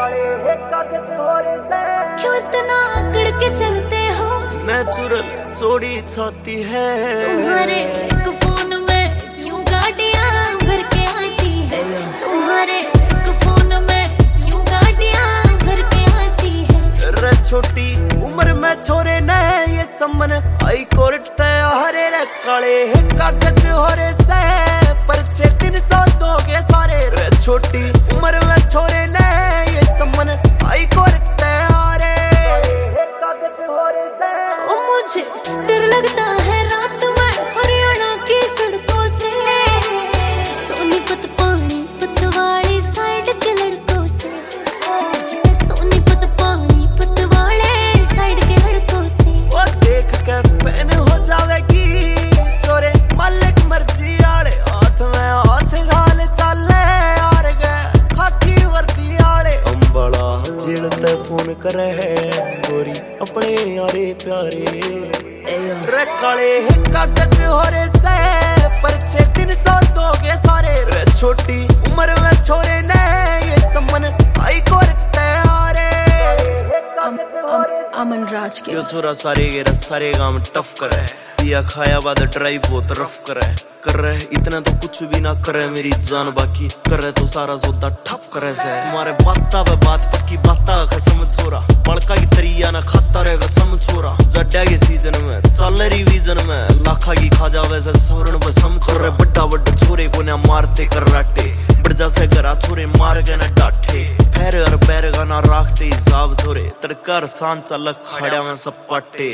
क्यों इतना अकड़ के चलते हो? नेचुरल चौड़ी छाती है तुम्हारे एक फोन में क्यों गाड़ियां भर के आती है? तुम्हारे एक फोन में क्यों गाड़ियां भर के आती है? रे छोटी उम्र में छोरे ने ये सम्मन हाई कोर्ट तैयारे रे काले कागज हो रे से परचे 300 दोगे सारे। रे छोटी उम्र में छोरे ने ये सम्मन हाई कोर्ट तैयारे कागज हो रे से। ओ मुझे डर लगता है रात में हरियाणा की सड़कों से, सोनीपत पानीपत वाली साइड के लड़कों से, सोनीपत पानीपत वाले साइड के लड़कों से। वो देख के फैन हो जावेगी छोरे मालिक मर्जी आले हाथ में हाथ घाल चाले यार गए खाकी वर्दी आले। अंबला जिलते फोन करे गोरी अपने यारे प्यारे रे काले कागज हो रे से परचे 300 दोगे सारे। रे छोटी उम्र में छोरे ने ये सम्मन हाई कोर्ट तैयारे अमन राज के यो छोरा सारे गांव टफ करे पिया खाया बाद ड्राइव बहुत रफ करे कर रहे इतना तो कुछ भी ना करे मेरी जान बाकी कर रहे तो सारा सौदा ठप करे से। तुम्हारे बाता पे बात पक्की बाता कसम छोरा बड़का की तरिया ना खाता रहे कसम छोरा। जड्डा के सीजन में चल रिवीजन में लाखा की खा जावे से सवरण पे सम कर रहे बड्डा बड्डा छोरे को ना मारते कर राटे बड़जा से गरा छोरे मार के ना डाठे पैर और पैर का ना राखते हिसाब छोरे तड़कर सान चल खड़ा में सपाटे।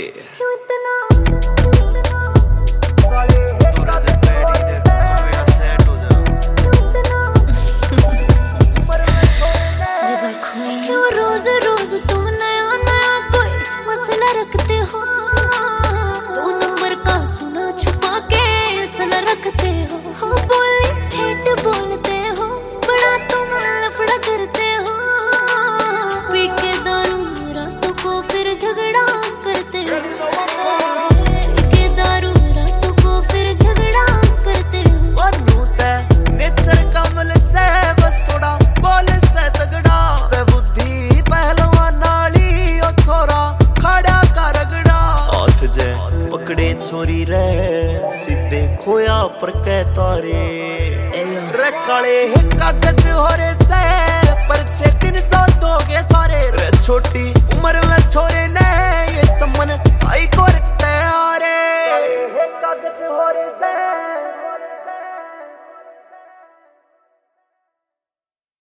क्यों रोज रोज तुम नया नया कोई मसला रखते हो? 2 नंबर का सुना छुपा के सना रखते हो बोली ठेठ बोलते हो बड़ा तुम लफड़ा करते हो। पी के दारू रातों को फिर झगड़ा करते हो, पी के दारू रातों को फिर झगड़ा करते हो। नेचर कमल से बस थोड़ा बोल से तगड़ा बुद्धि पहलवान नाली ओ छोरा खड़ा का रगड़ा हाथ जे पकड़े छोरी रे सीधे खोया पर के तारे रे काले कागज हो रे से परचे 300 दोगे सारे। रे छोटी उम्र में छोरे